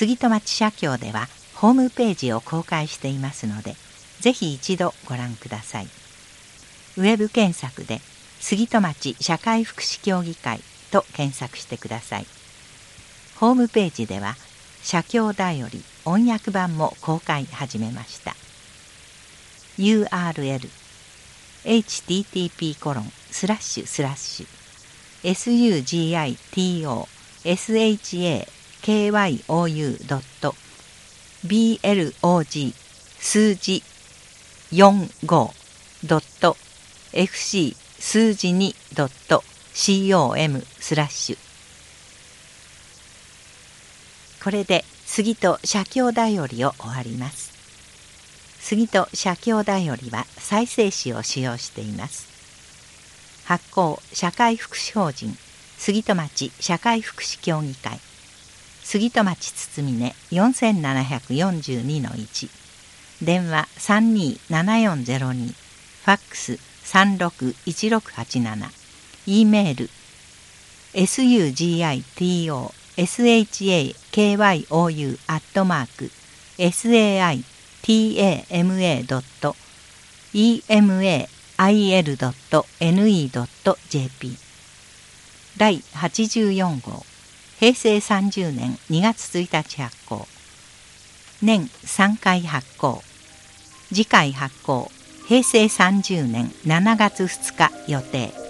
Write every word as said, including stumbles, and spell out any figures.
杉戸町社協ではホームページを公開していますので、ぜひ一度ご覧ください。ウェブ検索で杉戸町社会福祉協議会と検索してください。ホームページでは社協だより音訳版も公開始めました。 ユーアールエル エイチティーティーピーコロンスラッシュスラッシュ エスユージーアイティーオーエスエイチエーケーワイオーユードットビーエルオージー 数字よんじゅうごドットエフシー 数字にドットコムスラッシュ。これで杉戸社協だよりを終わります。杉戸社協だよりは再生紙を使用しています。発行社会福祉法人杉戸町社会福祉協議会、杉戸町堤根 よんななよんにのいち、電話 さんにーななよんゼロに、ファックス さんろくいちろくはちなな、E メール エスユージーアイティーオーエスエイチエーケーワイオーユー アットマーク エスエーアイティーエーエムエードットイーエムエーアイエルドットエヌイードットジェーピー。 第はちじゅうよん号平成さんじゅうねんにがつついたち発行。年さんかい発行。次回発行平成さんじゅうねんしちがつふつか予定。